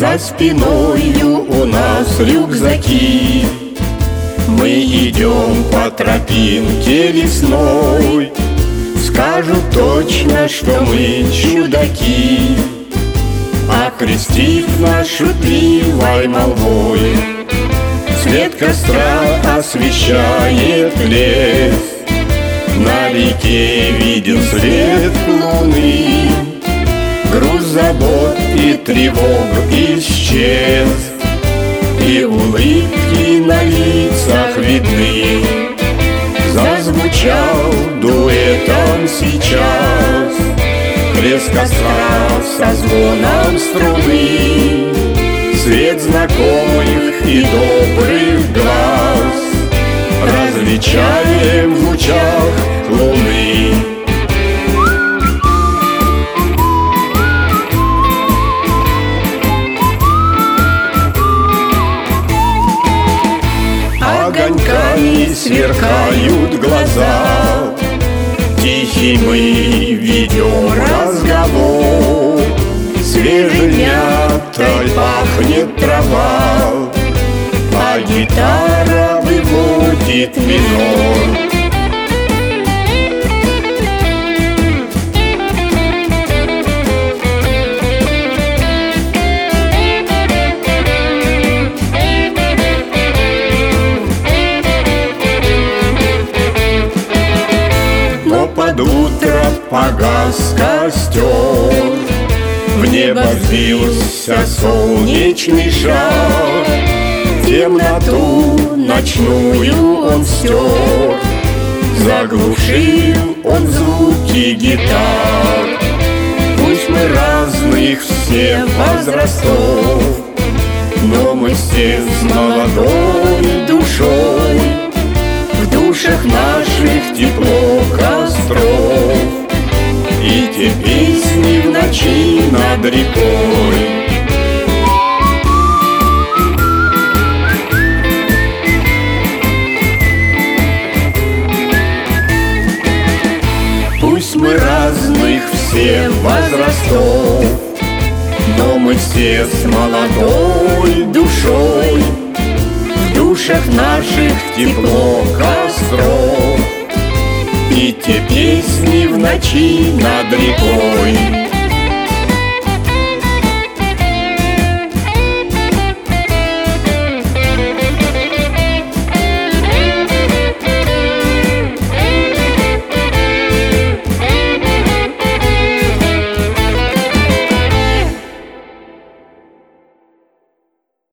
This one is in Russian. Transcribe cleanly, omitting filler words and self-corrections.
За спиною у нас рюкзаки. Мы идем по тропинке лесной. Скажут точно, что мы чудаки, окрестив нас шутливой молвой. Свет костра освещает лес, на реке виден свет луны. Груз забот и тревог исчез, и улыбки на лицах видны. Зазвучал дуэтом сейчас треск костра со звоном струны. Свет знакомых и добрых глаз различаем в лучах луны. Огоньками сверкают глаза, тихий мы ведем разговор. Свежей мятой пахнет трава, а гитара выводит минор. Но под утро погас костер, в небо взвился солнечный шар. Темноту ночную он стер, заглушил он звуки гитар. Пусть мы разных все возрастов, но мы все с молодой душой. В душах наших тепло костров, и те песни в ночи над рекой. Пусть мы разных все возрастов, но мы все с молодой душой. В душах наших тепло костров, и те песни в ночи над рекой.